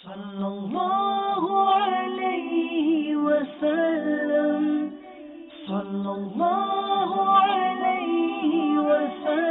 Sallallahu alayhi wa sallam. Sallallahu alayhi wa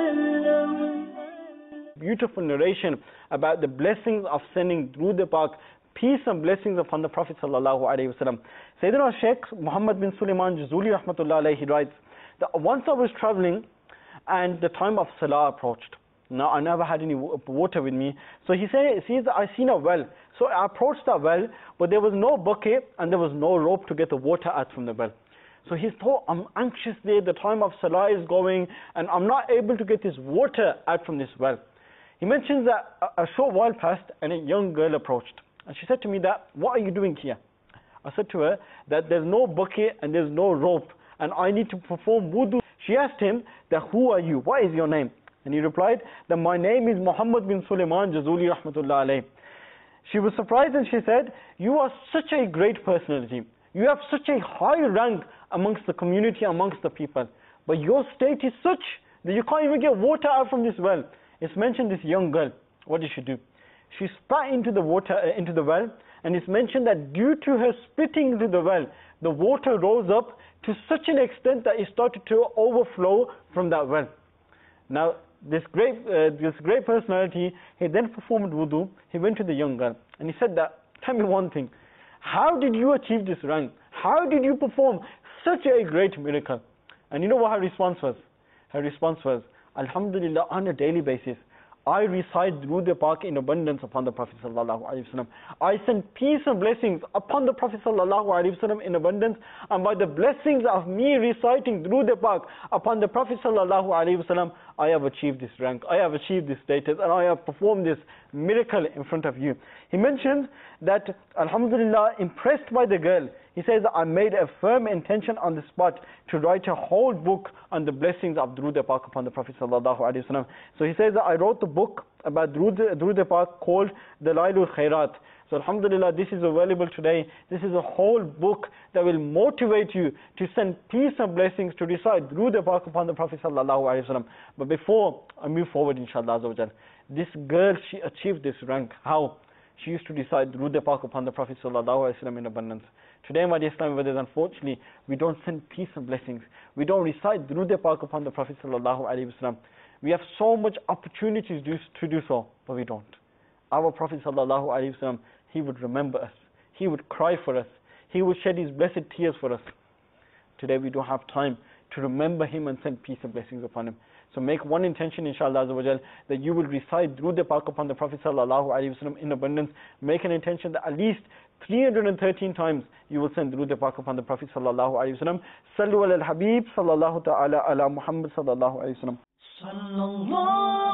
sallam. Beautiful narration about the blessings of sending Durood Pak, peace and blessings upon the Prophet sallallahu alaihi wasallam. Sayyidina Sheikh Muhammad bin Sulaiman Jazuli rahmatullah alayhi, he writes that once I was traveling and the time of Salah approached. Now I never had any water with me, so he sees that I seen a well. So I approached the well, but there was no bucket and there was no rope to get the water out from the well. So he thought, I'm anxious there, the time of Salah is going and I'm not able to get this water out from this well. He mentions that a short while passed and a young girl approached. And she said to me that, what are you doing here? I said to her that there's no bucket and there's no rope and I need to perform wudu. She asked him that, who are you? What is your name? And he replied that my name is Muhammad bin Sulaiman Jazuli rahmatullah alayhi. She was surprised and she said, you are such a great personality. You have such a high rank amongst the community, amongst the people. But your state is such that you can't even get water out from this well. It's mentioned this young girl, what did she do? She spat into the water, into the well, and it's mentioned that due to her spitting into the well, the water rose up to such an extent that it started to overflow from that well. Now, this great personality, he then performed wudu. He went to the young girl and he said that, tell me one thing, how did you achieve this rank? How did you perform such a great miracle? And you know what her response was? Her response was, Alhamdulillah, on a daily basis, I recite Durood Pak in abundance upon the Prophet sallallahu alaihi wasallam. I send peace and blessings upon the Prophet sallallahu alaihi wasallam in abundance, and by the blessings of me reciting Durood Pak upon the Prophet sallallahu alaihi wasallam, I have achieved this rank, I have achieved this status, and I have performed this miracle in front of you. He mentions that, Alhamdulillah, impressed by the girl, he says that I made a firm intention on the spot to write a whole book on the blessings of Durood Pak upon the Prophet sallallahu alaihi wasallam. So he says that I wrote the book about Durood Pak called Dalailul Khairat. So Alhamdulillah, this is available today. This is a whole book that will motivate you to send peace and blessings to recite Durood Pak upon the Prophet sallallahu alaihi wasallam. But before I move forward, inshallah azza wa jal, this girl, she achieved this rank. How? She used to recite Durood Pak upon the Prophet sallallahu alaihi wasallam in abundance. Today, my dear Islamic brothers, unfortunately, we don't send peace and blessings. We don't recite Durood Pak upon the Prophet sallallahu alaihi wasallam. We have so much opportunities to do so, but we don't. Our Prophet sallallahu alaihi wasallam, he would remember us. He would cry for us. He would shed his blessed tears for us. Today, we don't have time to remember him and send peace and blessings upon him. So make one intention, inshallah azza wa jal, that you will recite Durood Pak upon the Prophet sallallahu alaihi wasallam in abundance. Make an intention that at least 313 times you will send Durood Pak upon the Prophet sallallahu alaihi wasallam. Sallu ala al-Habib sallallahu ta'ala ala Muhammad sallallahu alaihi wasallam. Sallallahu